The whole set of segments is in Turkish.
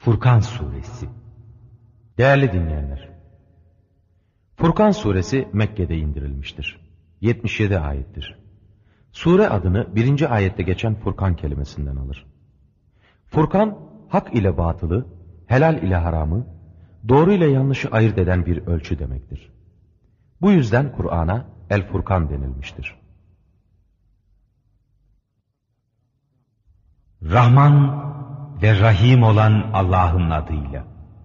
Furkan Suresi. Değerli dinleyenler, Furkan Suresi Mekke'de indirilmiştir. 77 ayettir. Sure adını 1. ayette geçen Furkan kelimesinden alır. Furkan, hak ile batılı, helal ile haramı, doğru ile yanlışı ayırt eden bir ölçü demektir. Bu yüzden Kur'an'a El Furkan denilmiştir. Rahman ve Rahim olan Allah'ın adıyla.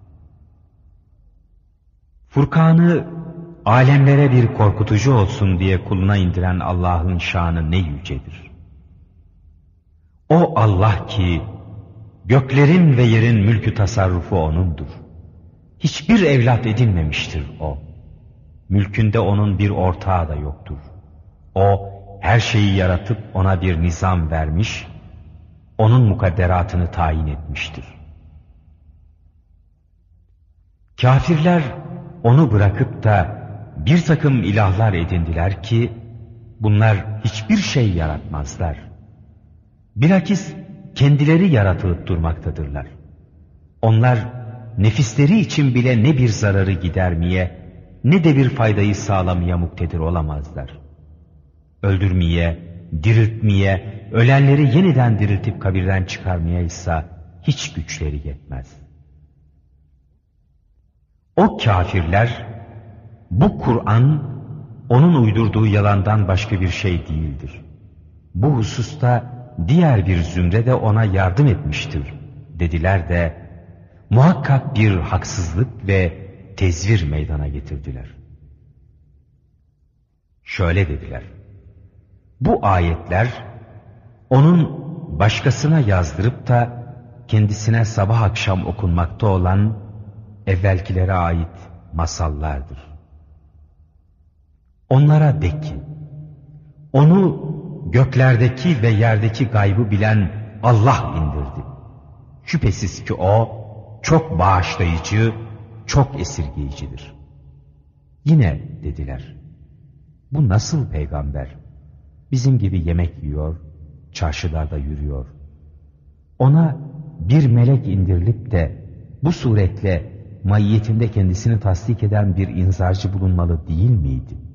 Furkan'ı alemlere bir korkutucu olsun diye kuluna indiren Allah'ın şanı ne yücedir. O Allah ki göklerin ve yerin mülkü tasarrufu O'nundur. Hiçbir evlat edinmemiştir O. Mülkünde O'nun bir ortağı da yoktur. O her şeyi yaratıp O'na bir nizam vermiş, O'nun mukadderatını tayin etmiştir. Kafirler O'nu bırakıp da bir takım ilahlar edindiler ki bunlar hiçbir şey yaratmazlar. Bilakis kendileri yaratılıp durmaktadırlar. Onlar nefisleri için bile ne bir zararı gidermeye ne de bir faydayı sağlamaya muktedir olamazlar. Öldürmeye, diriltmeye, ölenleri yeniden diriltip kabirden çıkarmaya ise hiç güçleri yetmez. O kafirler, bu Kur'an onun uydurduğu yalandan başka bir şey değildir. Bu hususta diğer bir zümre de ona yardım etmiştir dediler de muhakkak bir haksızlık ve tezvir meydana getirdiler. Şöyle dediler: bu ayetler onun başkasına yazdırıp da kendisine sabah akşam okunmakta olan evvelkilere ait masallardır. Onlara de ki, onu göklerdeki ve yerdeki gaybı bilen Allah indirdi. Şüphesiz ki O çok bağışlayıcı, çok esirgeyicidir. Yine dediler: bu nasıl peygamber? Bizim gibi yemek yiyor, çarşılarda yürüyor. Ona bir melek indirilip de bu suretle maiyetinde kendisini tasdik eden bir inzarcı bulunmalı değil miydi?